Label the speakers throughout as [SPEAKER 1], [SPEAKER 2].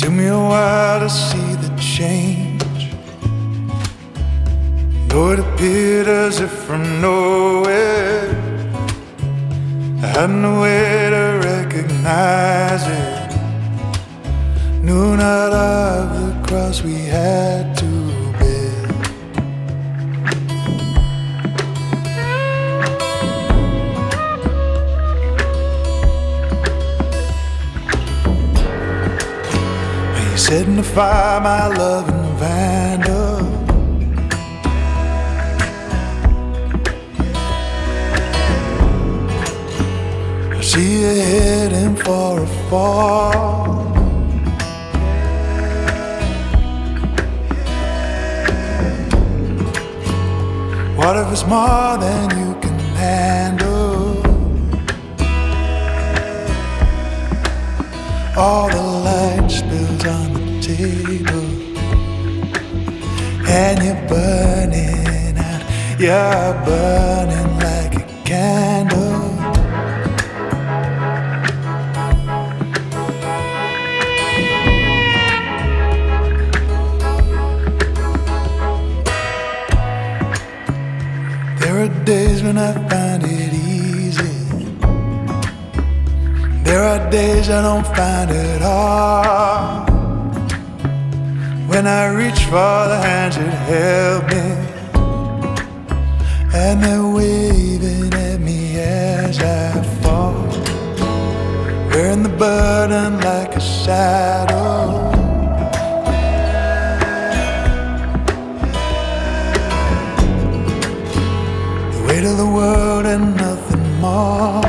[SPEAKER 1] Took me a while to see the change, though it appeared as if from nowhere I had no way to recognize it. Knew not of the cross we had to bear. Setting afire my love and vandal. I see you heading for a fall. What if it's more than you can handle? All the light spills on the table, and you're burning out. You're burning like a candle. There are days when I find it easy. There are days I don't find it hard. When I reach for the hands that help me, and they're waving at me as I fall, wearing the burden like a saddle. The weight of the world and nothing more.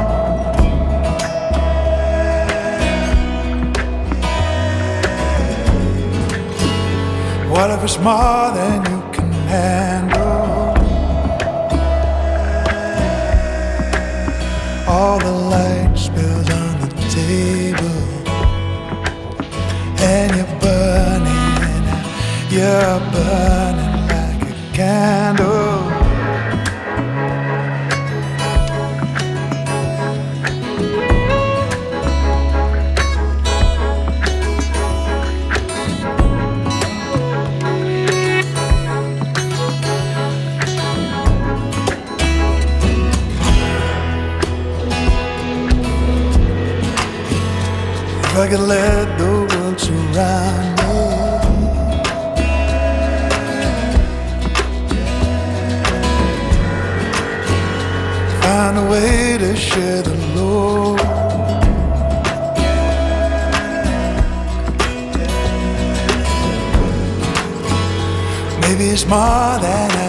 [SPEAKER 1] What if it's more than you can handle? All the light spills on the table, and you're burning out. You're burning like a candle. If I could let the world surround me, find a way to share the load. Maybe it's more than I